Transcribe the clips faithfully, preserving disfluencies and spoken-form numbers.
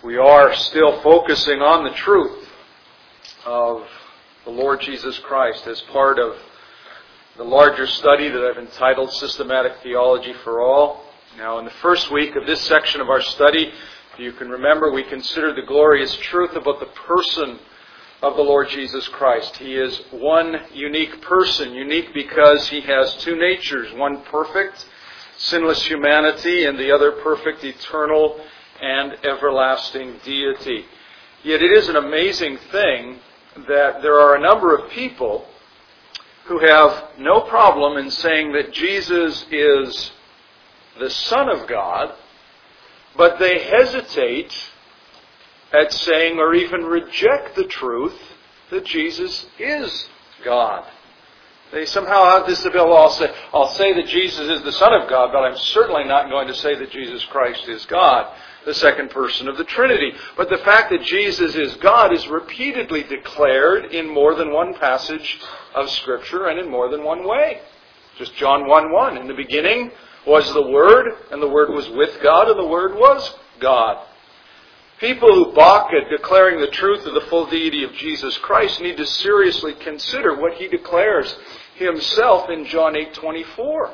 We are still focusing on the truth of the Lord Jesus Christ as part of the larger study that I've entitled Systematic Theology for All. Now, in the first week of this section of our study, if you can remember, we considered the glorious truth about the person of the Lord Jesus Christ. He is one unique person, unique because He has two natures, one perfect, sinless humanity, and the other perfect, eternal, and everlasting deity. Yet it is an amazing thing that there are a number of people who have no problem in saying that Jesus is the Son of God, but they hesitate at saying or even reject the truth that Jesus is God. They somehow have this ability, I'll say, I'll say that Jesus is the Son of God, but I'm certainly not going to say that Jesus Christ is God, the second person of the Trinity. But the fact that Jesus is God is repeatedly declared in more than one passage of Scripture and in more than one way. Just John one one. In the beginning was the Word, and the Word was with God, and the Word was God. People who balk at declaring the truth of the full deity of Jesus Christ need to seriously consider what He declares Himself in John eight twenty-four.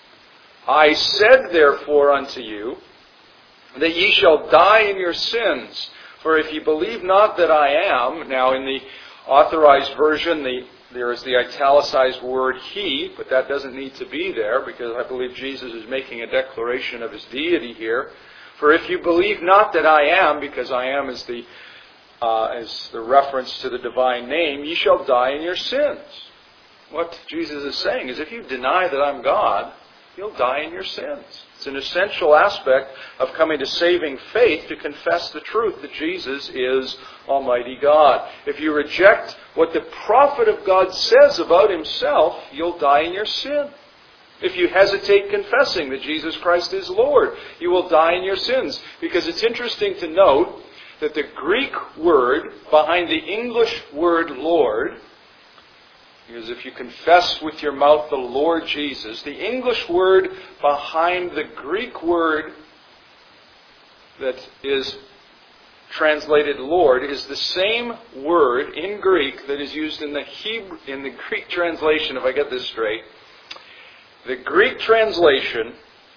I said therefore unto you, that ye shall die in your sins. For if ye believe not that I am, now in the authorized version, the, there is the italicized word He, but that doesn't need to be there because I believe Jesus is making a declaration of His deity here. For if you believe not that I am, because I am is the, uh, is the reference to the divine name, ye shall die in your sins. What Jesus is saying is if you deny that I'm God, you'll die in your sins. It's an essential aspect of coming to saving faith to confess the truth that Jesus is Almighty God. If you reject what the prophet of God says about Himself, you'll die in your sin. If you hesitate confessing that Jesus Christ is Lord, you will die in your sins. Because it's interesting to note that the Greek word behind the English word Lord, because if you confess with your mouth the Lord Jesus, the English word behind the Greek word that is translated Lord is the same word in Greek that is used in the Hebrew, in the Greek translation, if I get this straight. The Greek translation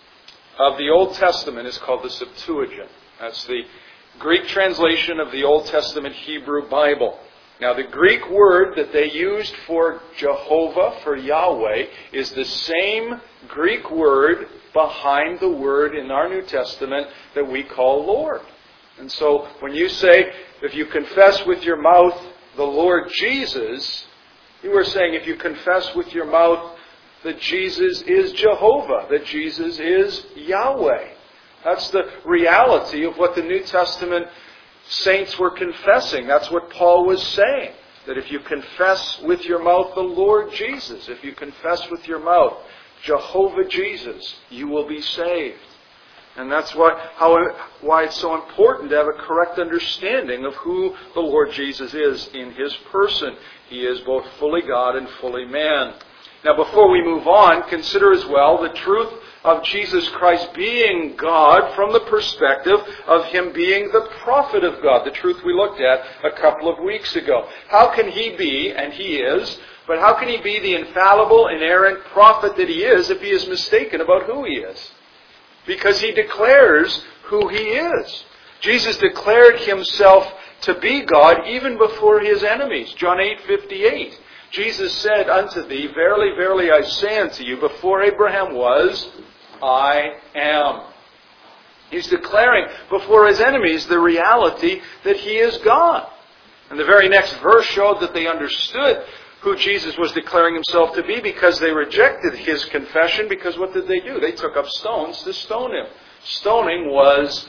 of the Old Testament is called the Septuagint. That's the Greek translation of the Old Testament Hebrew Bible. Now, the Greek word that they used for Jehovah, for Yahweh, is the same Greek word behind the word in our New Testament that we call Lord. And so, when you say, if you confess with your mouth the Lord Jesus, you are saying if you confess with your mouth that Jesus is Jehovah, that Jesus is Yahweh. That's the reality of what the New Testament saints were confessing. That's what Paul was saying. That if you confess with your mouth the Lord Jesus, if you confess with your mouth Jehovah Jesus, you will be saved. And that's why, how, why it's so important to have a correct understanding of who the Lord Jesus is in His person. He is both fully God and fully man. Now, before we move on, consider as well the truth of Jesus Christ being God from the perspective of Him being the prophet of God, the truth we looked at a couple of weeks ago. How can He be, and He is, but how can He be the infallible, inerrant prophet that He is if He is mistaken about who He is? Because He declares who He is. Jesus declared Himself to be God even before His enemies. John eight fifty-eight. Jesus said unto thee, Verily, verily, I say unto you, before Abraham was, I am. He's declaring before His enemies the reality that He is God. And the very next verse showed that they understood who Jesus was declaring Himself to be because they rejected His confession. Because what did they do? They took up stones to stone Him. Stoning was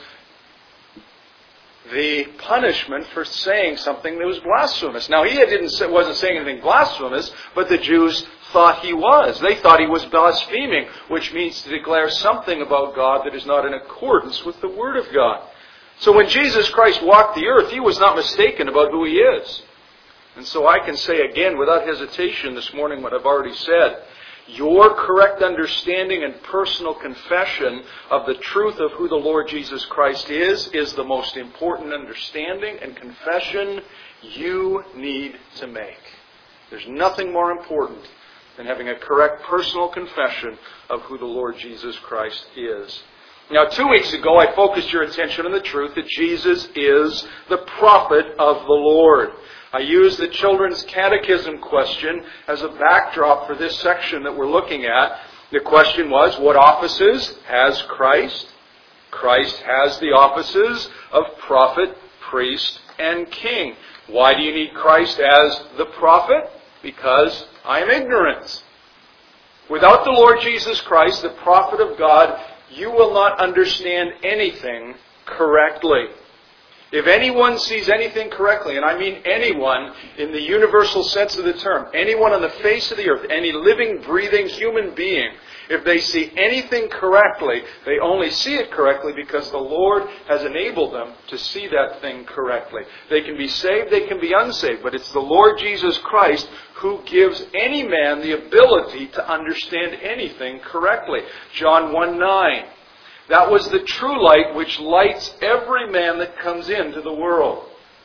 the punishment for saying something that was blasphemous. Now, he didn't say, wasn't saying anything blasphemous, but the Jews thought he was. They thought he was blaspheming, which means to declare something about God that is not in accordance with the Word of God. So when Jesus Christ walked the earth, He was not mistaken about who He is. And so I can say again without hesitation this morning what I've already said. Your correct understanding and personal confession of the truth of who the Lord Jesus Christ is, is the most important understanding and confession you need to make. There's nothing more important than having a correct personal confession of who the Lord Jesus Christ is. Now, two weeks ago, I focused your attention on the truth that Jesus is the prophet of the Lord. I used the Children's Catechism question as a backdrop for this section that we're looking at. The question was, what offices has Christ? Christ has the offices of prophet, priest, and king. Why do you need Christ as the prophet? Because I am ignorant. Without the Lord Jesus Christ, the prophet of God, you will not understand anything correctly. If anyone sees anything correctly, and I mean anyone in the universal sense of the term, anyone on the face of the earth, any living, breathing human being, if they see anything correctly, they only see it correctly because the Lord has enabled them to see that thing correctly. They can be saved, they can be unsaved, but it's the Lord Jesus Christ who gives any man the ability to understand anything correctly. John one nine. That was the true light which lights every man that comes into the world.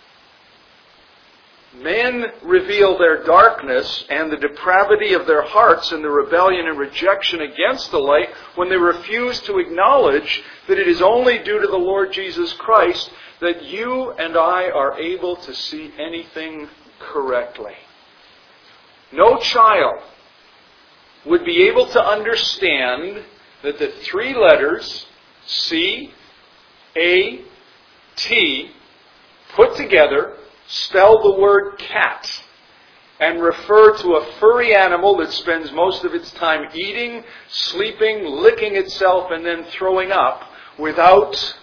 Men reveal their darkness and the depravity of their hearts and the rebellion and rejection against the light when they refuse to acknowledge that it is only due to the Lord Jesus Christ that you and I are able to see anything correctly. No child would be able to understand that the three letters C, A, T put together spell the word cat and refer to a furry animal that spends most of its time eating, sleeping, licking itself, and then throwing up without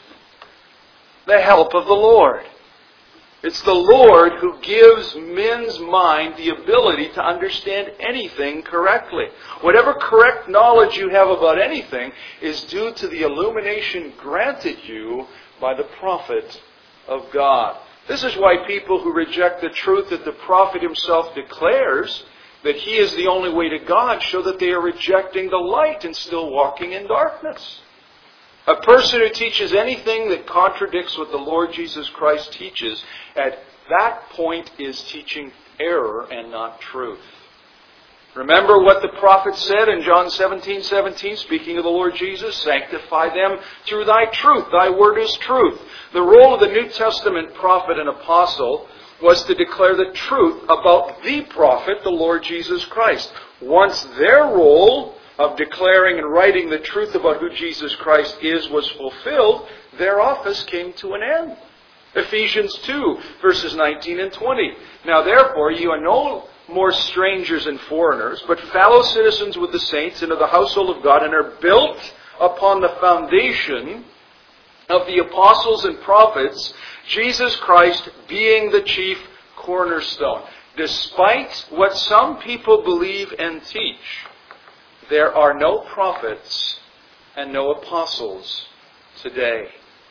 the help of the Lord. It's the Lord who gives men's mind the ability to understand anything correctly. Whatever correct knowledge you have about anything is due to the illumination granted you by the prophet of God. This is why people who reject the truth that the prophet himself declares, that he is the only way to God, show that they are rejecting the light and still walking in darkness. A person who teaches anything that contradicts what the Lord Jesus Christ teaches, at that point is teaching error and not truth. Remember what the prophet said in John seventeen seventeen, speaking of the Lord Jesus, sanctify them through thy truth. Thy word is truth. The role of the New Testament prophet and apostle was to declare the truth about the prophet, the Lord Jesus Christ. Once their role of declaring and writing the truth about who Jesus Christ is was fulfilled, their office came to an end. Ephesians two, verses nineteen and twenty. Now therefore you are no more strangers and foreigners, but fellow citizens with the saints and of the household of God, and are built upon the foundation of the apostles and prophets, Jesus Christ being the chief cornerstone. Despite what some people believe and teach, there are no prophets and no apostles today.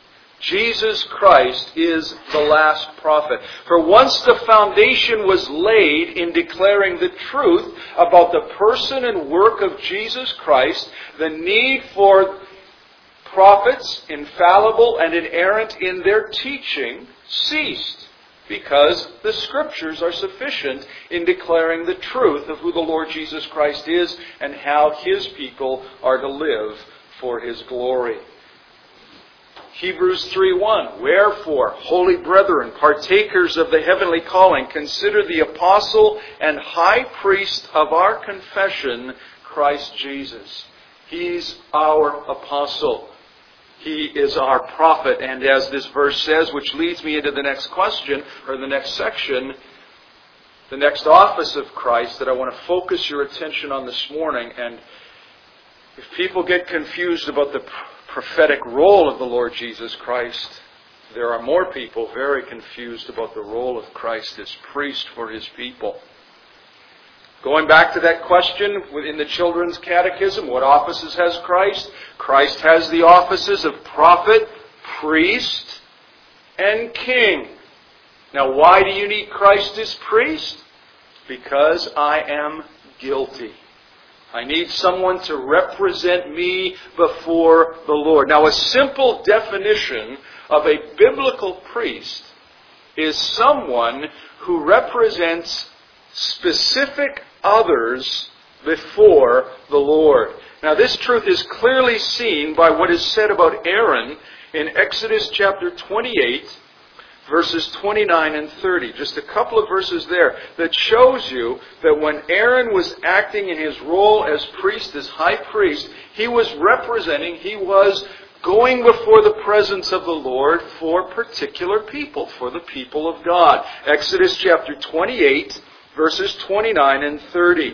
Jesus Christ is the last prophet. For once the foundation was laid in declaring the truth about the person and work of Jesus Christ, the need for prophets, infallible and inerrant in their teaching, ceased, because the Scriptures are sufficient in declaring the truth of who the Lord Jesus Christ is and how His people are to live for His glory. Hebrews three one, wherefore, holy brethren, partakers of the heavenly calling, consider the apostle and high priest of our confession, Christ Jesus. He's our apostle. He is our prophet. And as this verse says, which leads me into the next question, or the next section, the next office of Christ that I want to focus your attention on this morning. And if people get confused about the prophetic role of the Lord Jesus Christ, there are more people very confused about the role of Christ as priest for His people. Going back to that question within the Children's Catechism, what offices has Christ? Christ has the offices of prophet, priest, and king. Now, why do you need Christ as priest? Because I am guilty. I need someone to represent me before the Lord. Now, a simple definition of a biblical priest is someone who represents specific others before the Lord. Now, this truth is clearly seen by what is said about Aaron in Exodus chapter twenty-eight, verses twenty-nine and thirty. Just a couple of verses there that shows you that when Aaron was acting in his role as priest, as high priest, he was representing, he was going before the presence of the Lord for particular people, for the people of God. Exodus chapter twenty-eight, verses twenty-nine and thirty.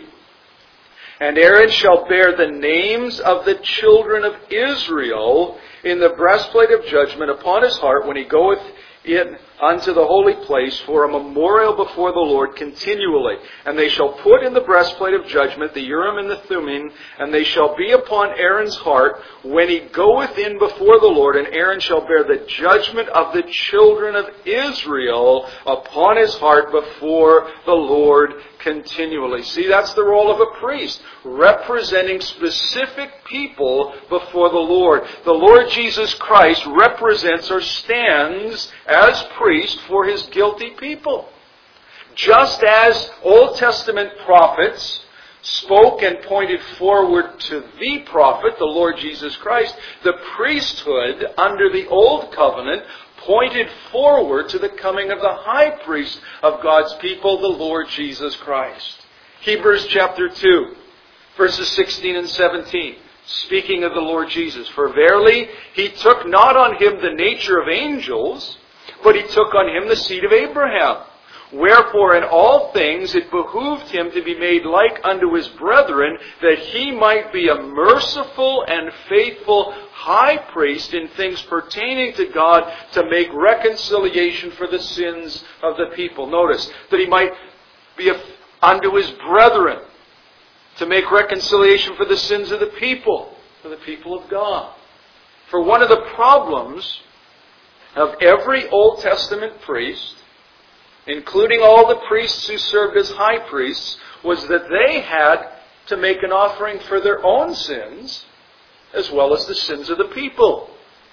And Aaron shall bear the names of the children of Israel in the breastplate of judgment upon his heart when he goeth in unto the holy place for a memorial before the Lord continually. And they shall put in the breastplate of judgment the Urim and the Thummim, and they shall be upon Aaron's heart when he goeth in before the Lord, and Aaron shall bear the judgment of the children of Israel upon his heart before the Lord continually. See, that's the role of a priest, representing specific people before the Lord. The Lord Jesus Christ represents or stands as priest for his guilty people. Just as Old Testament prophets spoke and pointed forward to the prophet, the Lord Jesus Christ, the priesthood under the Old Covenant pointed forward to the coming of the high priest of God's people, the Lord Jesus Christ. Hebrews chapter two, verses sixteen and seventeen. Speaking of the Lord Jesus, for verily he took not on him the nature of angels, but he took on him the seed of Abraham. Wherefore in all things it behooved him to be made like unto his brethren, that he might be a merciful and faithful high priest in things pertaining to God, to make reconciliation for the sins of the people. Notice that he might be a, unto his brethren, to make reconciliation for the sins of the people, for the people of God. For one of the problems of every Old Testament priest, including all the priests who served as high priests, was that they had to make an offering for their own sins as well as the sins of the people.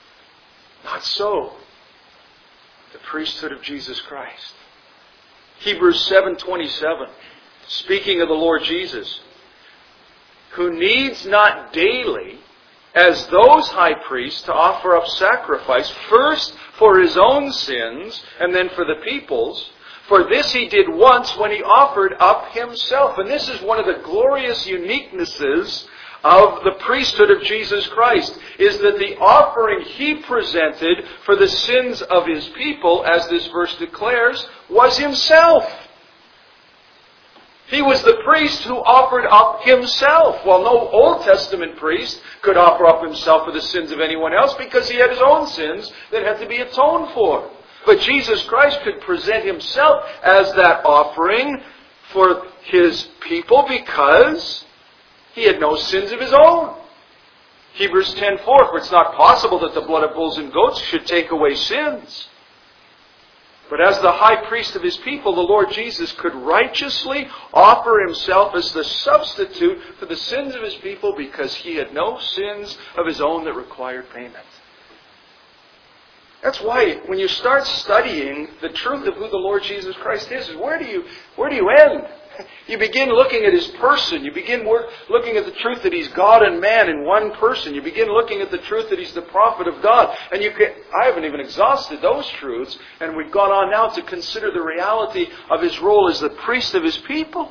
Not so. The priesthood of Jesus Christ. Hebrews seven twenty-seven, speaking of the Lord Jesus, who needs not daily, as those high priests, to offer up sacrifice, first for his own sins, and then for the people's. For this he did once when he offered up himself. And this is one of the glorious uniquenesses of the priesthood of Jesus Christ, is that the offering he presented for the sins of his people, as this verse declares, was himself. He was the priest who offered up himself, while no Old Testament priest could offer up himself for the sins of anyone else, because he had his own sins that had to be atoned for. But Jesus Christ could present himself as that offering for his people because he had no sins of his own. Hebrews ten four, for it's not possible that the blood of bulls and goats should take away sins. But as the high priest of his people, the Lord Jesus could righteously offer himself as the substitute for the sins of his people because he had no sins of his own that required payment. That's why when you start studying the truth of who the Lord Jesus Christ is, where do you, where do you end? You begin looking at his person. You begin work, looking at the truth that he's God and man in one person. You begin looking at the truth that he's the prophet of God. And you can, I haven't even exhausted those truths. And we've gone on now to consider the reality of his role as the priest of his people.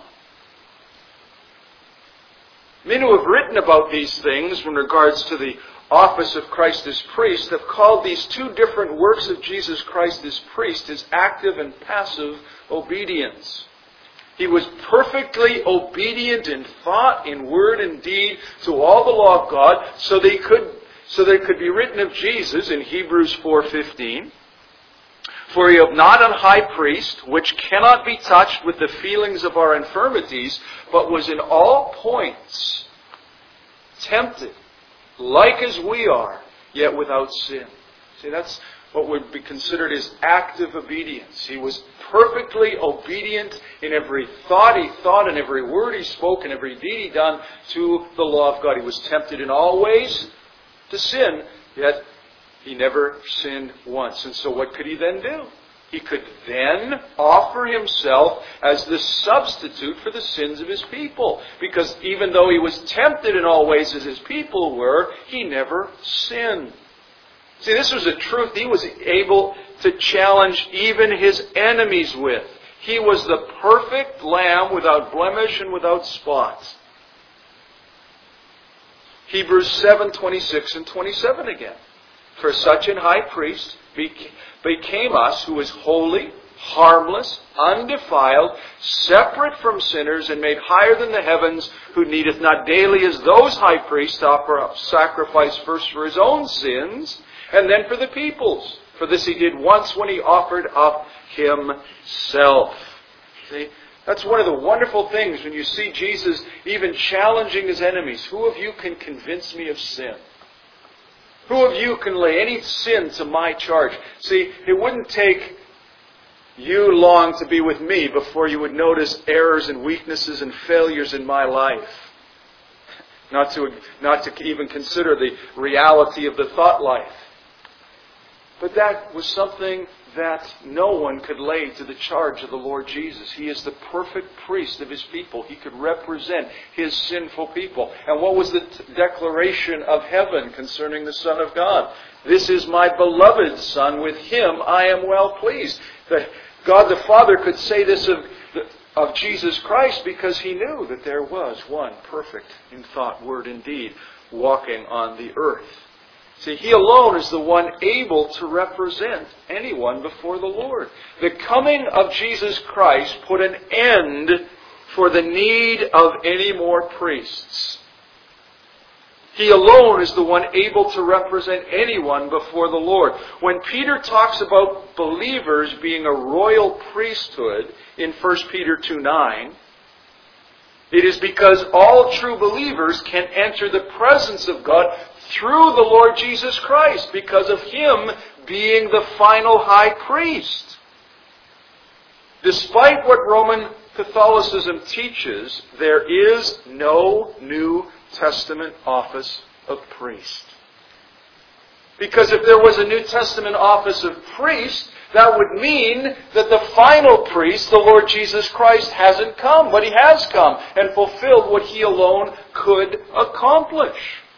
Men who have written about these things in regards to the office of Christ as priest have called these two different works of Jesus Christ as priest his active and passive obedience. He was perfectly obedient in thought, in word, and deed to all the law of God, so they could, so that it could be written of Jesus in Hebrews four fifteen. For we have not an high priest which cannot be touched with the feelings of our infirmities, but was in all points tempted, like as we are, yet without sin. See, that's what would be considered his active obedience. He was perfectly obedient in every thought he thought, and every word he spoke, and every deed he done to the law of God. He was tempted in all ways to sin, yet he never sinned once. And so what could he then do? He could then offer himself as the substitute for the sins of his people. Because even though he was tempted in all ways as his people were, he never sinned. See, this was a truth he was able to challenge even his enemies with. He was the perfect lamb without blemish and without spot. Hebrews seven, twenty-six and twenty-seven again. For such an high priest became us, who is holy, harmless, undefiled, separate from sinners, and made higher than the heavens, who needeth not daily as those high priests to offer up sacrifice first for his own sins, and then for the people's. For this he did once when he offered up himself. See, that's one of the wonderful things when you see Jesus even challenging his enemies. Who of you can convince me of sin? Who of you can lay any sin to my charge? See, it wouldn't take you long to be with me before you would notice errors and weaknesses and failures in my life. Not to, not to even consider the reality of the thought life. But that was something that no one could lay to the charge of the Lord Jesus. He is the perfect priest of his people. He could represent his sinful people. And what was the t- declaration of heaven concerning the Son of God? This is my beloved Son. With him I am well pleased. That God the Father could say this of, of Jesus Christ because he knew that there was one perfect in thought, word, and deed walking on the earth. See, he alone is the one able to represent anyone before the Lord. The coming of Jesus Christ put an end for the need of any more priests. He alone is the one able to represent anyone before the Lord. When Peter talks about believers being a royal priesthood in First Peter two nine, it is because all true believers can enter the presence of God through the Lord Jesus Christ, because of him being the final high priest. Despite what Roman Catholicism teaches, there is no New Testament office of priest. Because if there was a New Testament office of priest, that would mean that the final priest, the Lord Jesus Christ, hasn't come. But he has come and fulfilled what he alone could accomplish.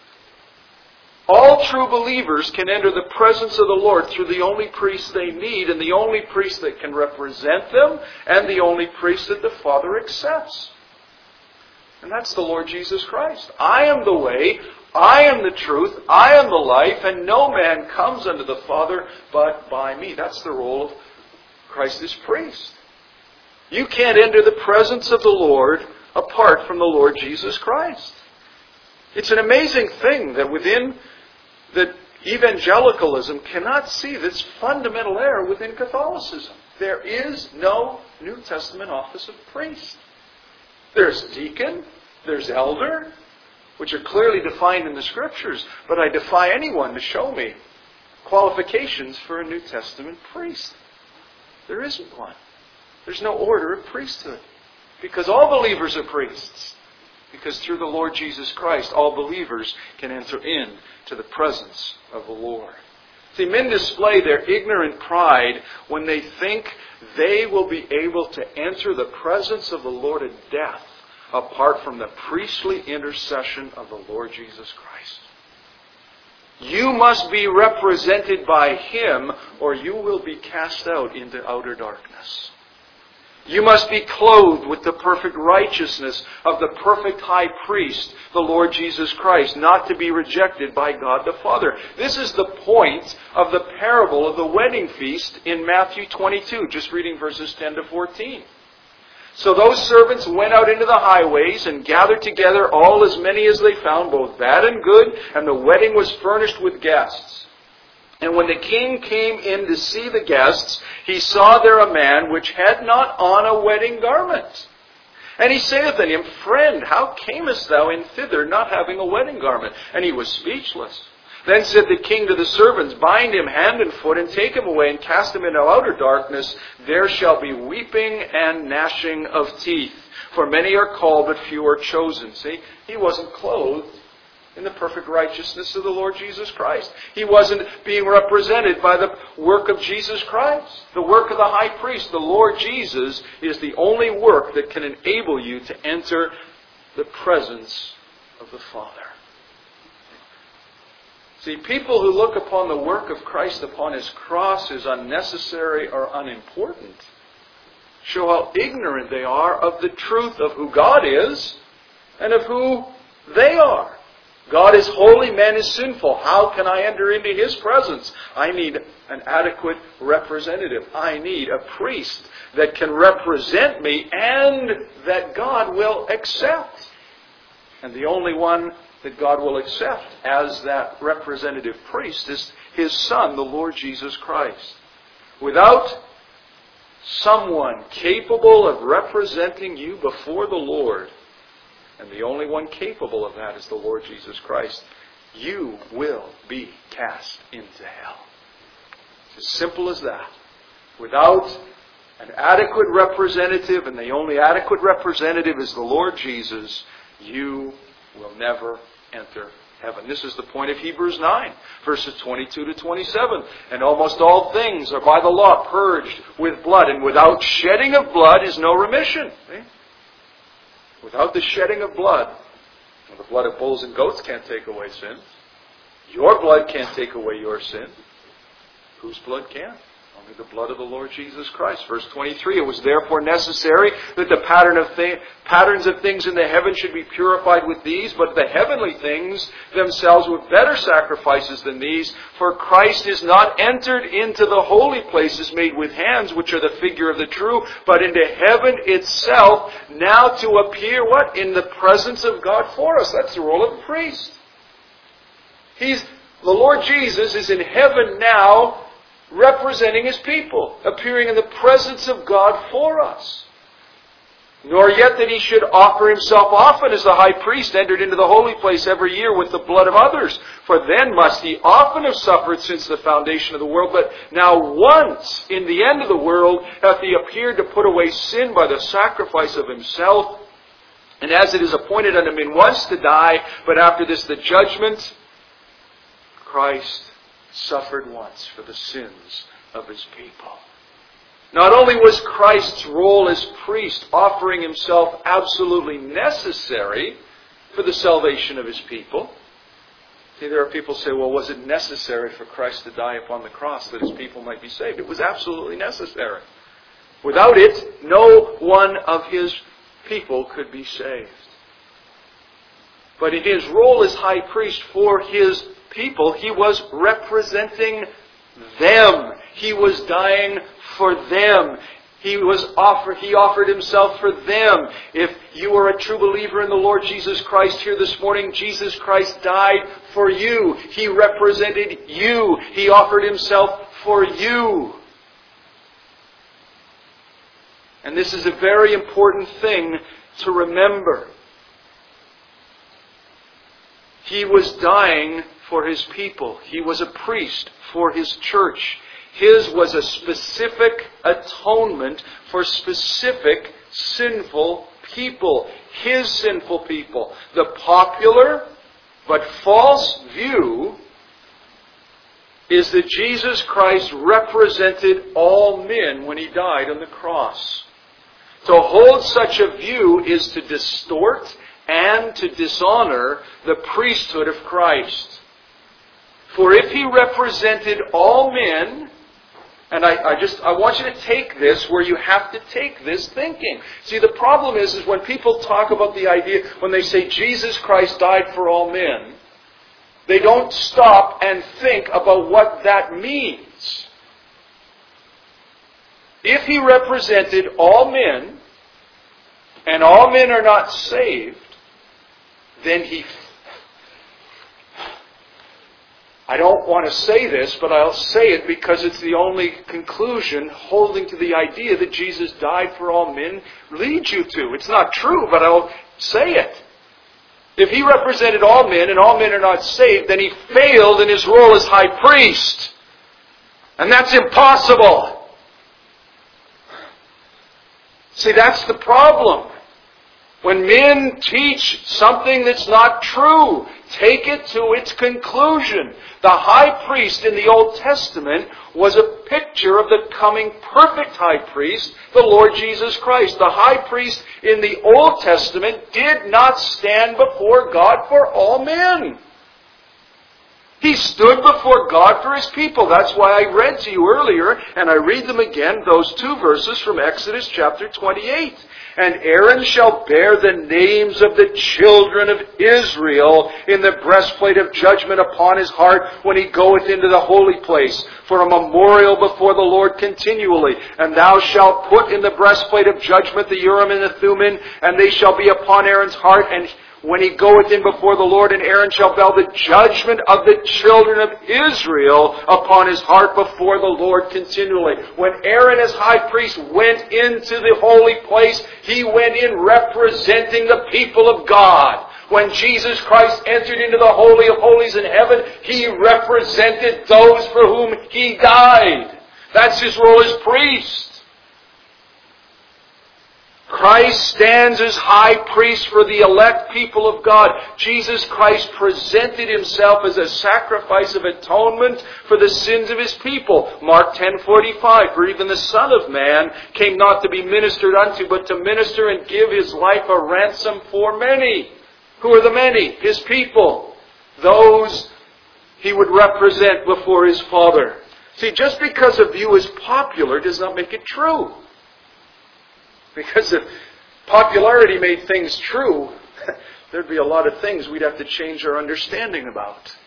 All true believers can enter the presence of the Lord through the only priest they need, and the only priest that can represent them, and the only priest that the Father accepts. And that's the Lord Jesus Christ. I am the way, I am the truth, I am the life, and no man comes unto the Father but by me. That's the role of Christ as priest. You can't enter the presence of the Lord apart from the Lord Jesus Christ. It's an amazing thing that within that evangelicalism cannot see this fundamental error within Catholicism. There is no New Testament office of priest. There's deacon, there's elder, which are clearly defined in the Scriptures, but I defy anyone to show me qualifications for a New Testament priest. There isn't one. There's no order of priesthood, because all believers are priests. Because through the Lord Jesus Christ, all believers can enter in to the presence of the Lord. See, men display their ignorant pride when they think they will be able to enter the presence of the Lord at death apart from the priestly intercession of the Lord Jesus Christ. You must be represented by him, or you will be cast out into outer darkness. You must be clothed with the perfect righteousness of the perfect high priest, the Lord Jesus Christ, not to be rejected by God the Father. This is the point of the parable of the wedding feast in Matthew twenty-two, just reading verses ten to fourteen. So those servants went out into the highways and gathered together all as many as they found, both bad and good, and the wedding was furnished with guests. And when the king came in to see the guests, he saw there a man which had not on a wedding garment. And he saith unto him, Friend, how camest thou in thither, not having a wedding garment? And he was speechless. Then said the king to the servants, bind him hand and foot, and take him away, and cast him into outer darkness. There shall be weeping and gnashing of teeth. For many are called, but few are chosen. See, he wasn't clothed in the perfect righteousness of the Lord Jesus Christ. He wasn't being represented by the work of Jesus Christ, the work of the high priest. The Lord Jesus is the only work that can enable you to enter the presence of the Father. See, people who look upon the work of Christ upon His cross as unnecessary or unimportant show how ignorant they are of the truth of who God is and of who they are. God is holy, man is sinful. How can I enter into His presence? I need an adequate representative. I need a priest that can represent me and that God will accept. And the only one that God will accept as that representative priest is His Son, the Lord Jesus Christ. Without someone capable of representing you before the Lord, and the only one capable of that is the Lord Jesus Christ, you will be cast into hell. It's as simple as that. Without an adequate representative, and the only adequate representative is the Lord Jesus, you will never enter heaven. This is the point of Hebrews nine, verses twenty-two to twenty-seven. And almost all things are by the law purged with blood, and without shedding of blood is no remission. See? Without the shedding of blood, well, the blood of bulls and goats can't take away sin. Your blood can't take away your sin. Whose blood can? Only the blood of the Lord Jesus Christ. Verse twenty-three, it was therefore necessary that the pattern of th- patterns of things in the heavens should be purified with these, but the heavenly things themselves with better sacrifices than these. For Christ is not entered into the holy places made with hands, which are the figure of the true, but into heaven itself, now to appear what? In the presence of God for us. That's the role of a priest. He's, the Lord Jesus is in heaven now, representing His people, appearing in the presence of God for us. Nor yet that He should offer Himself often, as the high priest entered into the holy place every year with the blood of others. For then must He often have suffered since the foundation of the world. But now once, in the end of the world, hath He appeared to put away sin by the sacrifice of Himself. And as it is appointed unto men once to die, but after this the judgment, Christ suffered once for the sins of His people. Not only was Christ's role as priest offering Himself absolutely necessary for the salvation of His people. See, there are people who say, well, was it necessary for Christ to die upon the cross that His people might be saved? It was absolutely necessary. Without it, no one of His people could be saved. But in His role as high priest for His people, He was representing them. He was dying for them. He was offer, He offered Himself for them. If you are a true believer in the Lord Jesus Christ here this morning, Jesus Christ died for you. He represented you. He offered Himself for you. And this is a very important thing to remember. He was dying for His people. He was a priest for His church. His was a specific atonement for specific sinful people. His sinful people. The popular but false view is that Jesus Christ represented all men when He died on the cross. To hold such a view is to distort and to dishonor the priesthood of Christ. For if He represented all men, and I, I just I want you to take this where you have to take this thinking. See, the problem is, is when people talk about the idea, when they say Jesus Christ died for all men, they don't stop and think about what that means. If He represented all men, and all men are not saved, then He... I don't want to say this, but I'll say it because it's the only conclusion holding to the idea that Jesus died for all men leads you to. It's not true, but I'll say it. If he represented all men and all men are not saved, then he failed in his role as high priest. And that's impossible. See, that's the problem. When men teach something that's not true, take it to its conclusion. The high priest in the Old Testament was a picture of the coming perfect high priest, the Lord Jesus Christ. The high priest in the Old Testament did not stand before God for all men. He stood before God for His people. That's why I read to you earlier, and I read them again, those two verses from Exodus chapter twenty-eight. And Aaron shall bear the names of the children of Israel in the breastplate of judgment upon his heart when he goeth into the holy place, for a memorial before the Lord continually. And thou shalt put in the breastplate of judgment the Urim and the Thummim, and they shall be upon Aaron's heart, and when he goeth in before the Lord, and Aaron shall bear the judgment of the children of Israel upon his heart before the Lord continually. When Aaron as high priest went into the holy place, he went in representing the people of God. When Jesus Christ entered into the Holy of Holies in heaven, He represented those for whom He died. That's His role as priest. Christ stands as high priest for the elect people of God. Jesus Christ presented Himself as a sacrifice of atonement for the sins of His people. Mark ten forty-five, for even the Son of Man came not to be ministered unto, but to minister and give His life a ransom for many. Who are the many? His people. Those He would represent before His Father. See, just because a view is popular does not make it true. Because if popularity made things true, there'd be a lot of things we'd have to change our understanding about.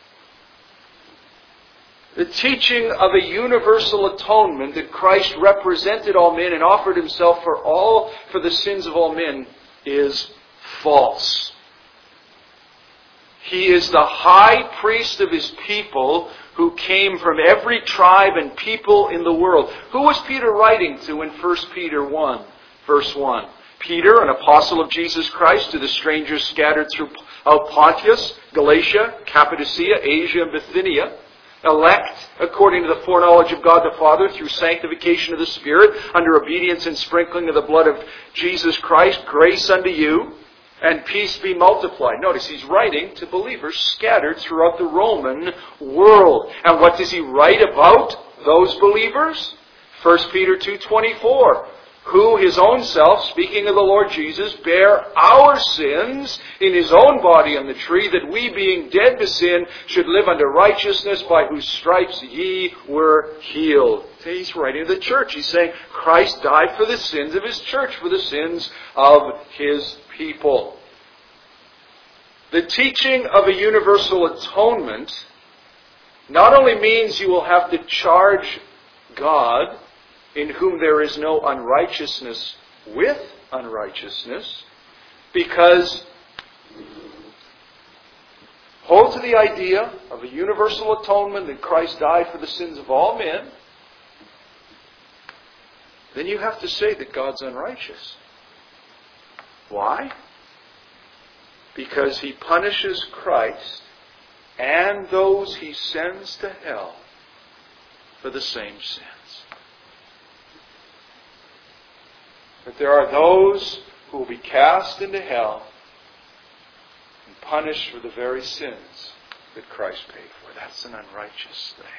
The teaching of a universal atonement that Christ represented all men and offered Himself for all for the sins of all men is false. He is the high priest of His people who came from every tribe and people in the world. Who was Peter writing to in First Peter one? Verse one. Peter, an apostle of Jesus Christ, to the strangers scattered throughout Pontus, Galatia, Cappadocia, Asia, and Bithynia, elect according to the foreknowledge of God the Father through sanctification of the Spirit, under obedience and sprinkling of the blood of Jesus Christ, grace unto you, and peace be multiplied. Notice he's writing to believers scattered throughout the Roman world. And what does he write about those believers? First Peter two twenty-four. Who His own self, speaking of the Lord Jesus, bare our sins in His own body on the tree, that we, being dead to sin, should live unto righteousness, by whose stripes ye were healed. He's writing to the church. He's saying Christ died for the sins of His church, for the sins of His people. The teaching of a universal atonement not only means you will have to charge God, in whom there is no unrighteousness, with unrighteousness, because hold to the idea of a universal atonement that Christ died for the sins of all men, then you have to say that God's unrighteous. Why? Because He punishes Christ and those He sends to hell for the same sins. That there are those who will be cast into hell and punished for the very sins that Christ paid for. That's an unrighteous thing.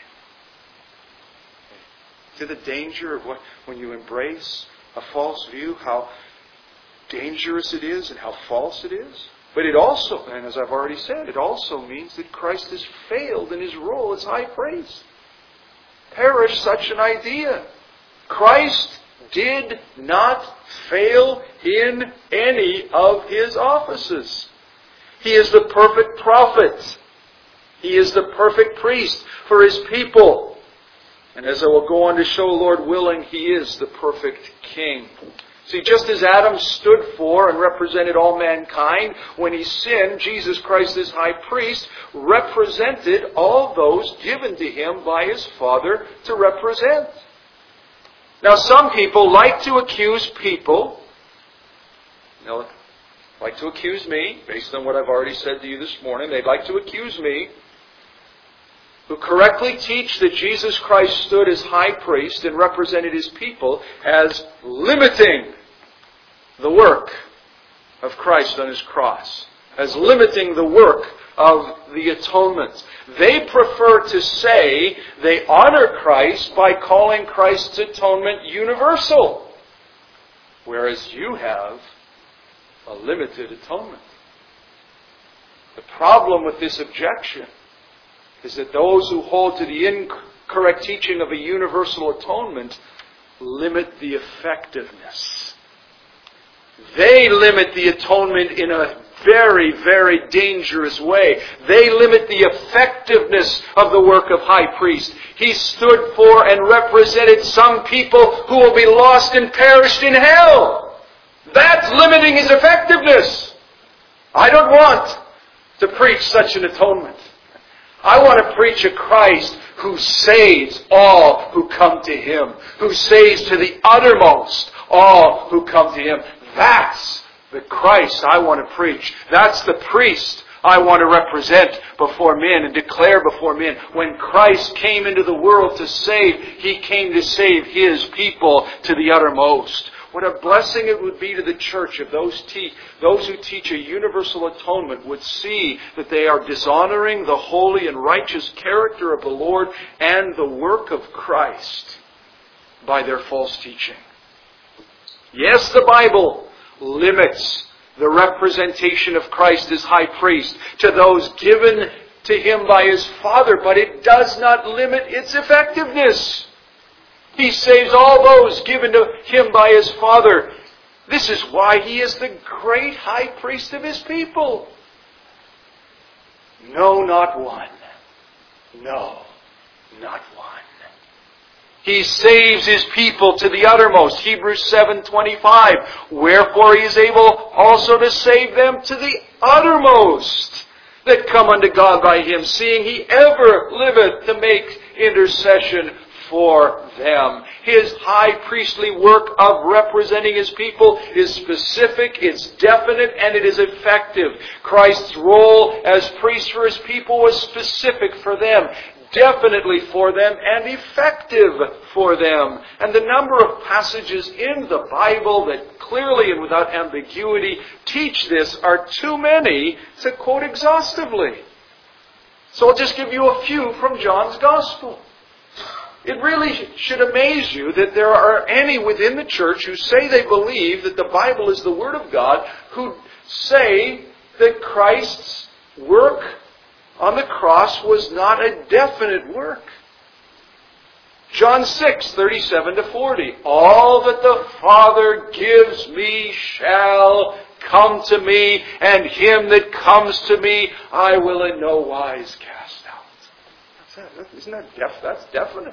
To the danger of what, when you embrace a false view, how dangerous it is and how false it is. But it also, and as I've already said, it also means that Christ has failed in His role as high priest. Perish such an idea. Christ did not fail in any of His offices. He is the perfect prophet. He is the perfect priest for His people. And as I will go on to show, Lord willing, He is the perfect king. See, just as Adam stood for and represented all mankind, when he sinned, Jesus Christ as high priest represented all those given to Him by His Father to represent. Now, some people like to accuse people. You know, like to accuse me, based on what I've already said to you this morning, they'd like to accuse me, who correctly teach that Jesus Christ stood as high priest and represented His people, as limiting the work of Christ on His cross, as limiting the work of the atonement. They prefer to say they honor Christ by calling Christ's atonement universal, whereas you have a limited atonement. The problem with this objection is that those who hold to the incorrect teaching of a universal atonement limit the effectiveness. They limit the atonement in a very, very dangerous way. They limit the effectiveness of the work of high priest. He stood for and represented some people who will be lost and perished in hell. That's limiting His effectiveness. I don't want to preach such an atonement. I want to preach a Christ who saves all who come to Him, who saves to the uttermost all who come to Him. That's the Christ I want to preach. That's the priest I want to represent before men and declare before men. When Christ came into the world to save, He came to save His people to the uttermost. What a blessing it would be to the church if those, te- those who teach a universal atonement would see that they are dishonoring the holy and righteous character of the Lord and the work of Christ by their false teaching. Yes, the Bible limits the representation of Christ as high priest to those given to Him by His Father, but it does not limit its effectiveness. He saves all those given to Him by His Father. This is why He is the great high priest of His people. No, not one. No, not one. He saves His people to the uttermost. Hebrews seven twenty-five. Wherefore He is able also to save them to the uttermost that come unto God by Him, seeing He ever liveth to make intercession for them. His high priestly work of representing His people is specific, it's definite, and it is effective. Christ's role as priest for His people was specific for them, definitely for them, and effective for them. And the number of passages in the Bible that clearly and without ambiguity teach this are too many to quote exhaustively. So I'll just give you a few from John's Gospel. It really should amaze you that there are any within the church who say they believe that the Bible is the Word of God, who say that Christ's work on the cross was not a definite work. John six, thirty-seven to forty. All that the Father gives me shall come to me, and him that comes to me I will in no wise cast out. That's, isn't that def, that's definite?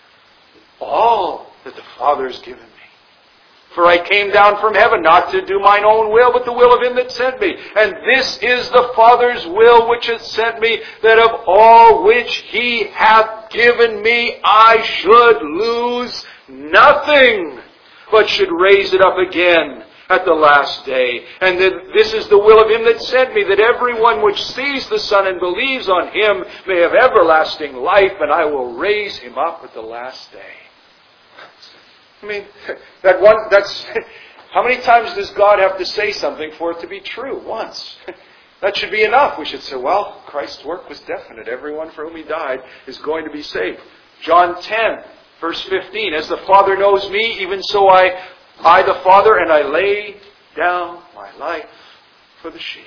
All that the Father has given me. For I came down from heaven not to do mine own will, but the will of Him that sent me. And this is the Father's will which hath sent me, that of all which He hath given me I should lose nothing, but should raise it up again at the last day. And that this is the will of Him that sent me, that everyone which sees the Son and believes on Him may have everlasting life, and I will raise him up at the last day. I mean, that one, that's, how many times does God have to say something for it to be true? Once. That should be enough. We should say, well, Christ's work was definite. Everyone for whom He died is going to be saved. John ten, verse fifteen. As the Father knows me, even so I, I the Father, and I lay down my life for the sheep.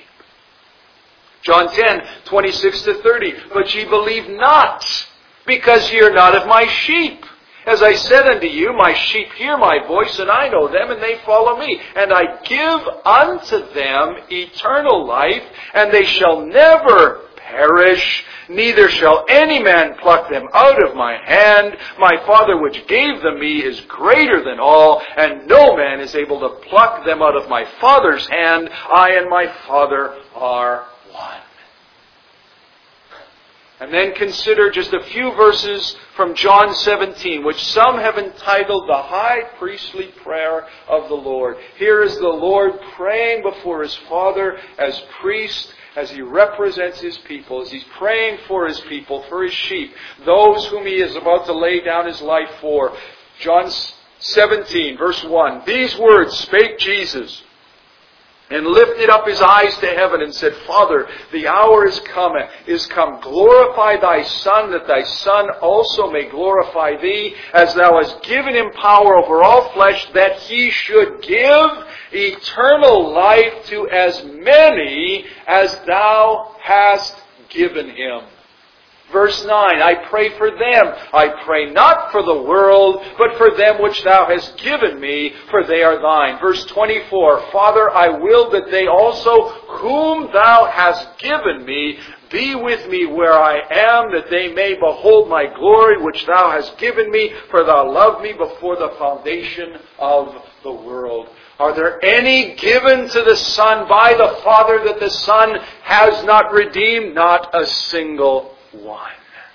John ten, twenty-six to thirty. But ye believe not, because ye are not of my sheep. As I said unto you, my sheep hear my voice, and I know them, and they follow me. And I give unto them eternal life, and they shall never perish, neither shall any man pluck them out of my hand. My Father which gave them me is greater than all, and no man is able to pluck them out of my Father's hand. I and my Father are one. And then consider just a few verses from John seventeen, which some have entitled the High Priestly Prayer of the Lord. Here is the Lord praying before His Father as priest, as He represents His people, as He's praying for His people, for His sheep, those whom He is about to lay down His life for. John seventeen, verse one. These words spake Jesus, and lifted up His eyes to heaven, and said, Father, the hour is come, is come. Glorify Thy Son, that Thy Son also may glorify Thee, as Thou hast given Him power over all flesh, that He should give eternal life to as many as Thou hast given Him. Verse nine, I pray for them. I pray not for the world, but for them which Thou hast given Me, for they are Thine. Verse twenty-four, Father, I will that they also, whom Thou hast given Me, be with Me where I am, that they may behold My glory, which Thou hast given Me, for Thou loved Me before the foundation of the world. Are there any given to the Son by the Father that the Son has not redeemed? Not a single one.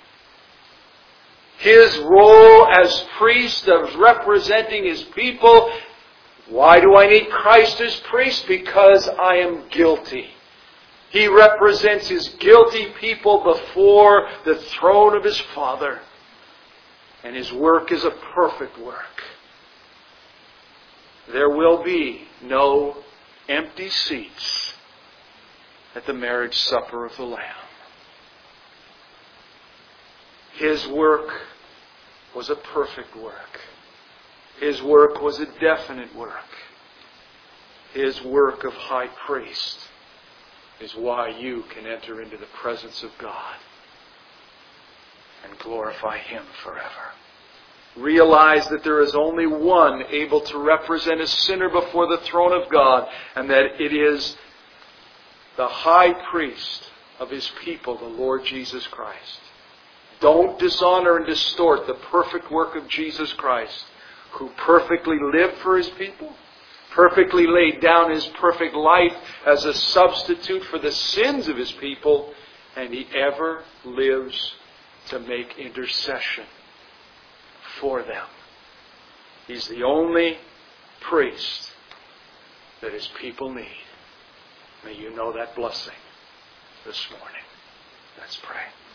His role as priest of representing His people. Why do I need Christ as priest? Because I am guilty. He represents His guilty people before the throne of His Father. And His work is a perfect work. There will be no empty seats at the marriage supper of the Lamb. His work was a perfect work. His work was a definite work. His work of high priest is why you can enter into the presence of God and glorify Him forever. Realize that there is only one able to represent a sinner before the throne of God, and that it is the high priest of His people, the Lord Jesus Christ. Don't dishonor and distort the perfect work of Jesus Christ, who perfectly lived for His people, perfectly laid down His perfect life as a substitute for the sins of His people, and He ever lives to make intercession for them. He's the only priest that His people need. May you know that blessing this morning. Let's pray.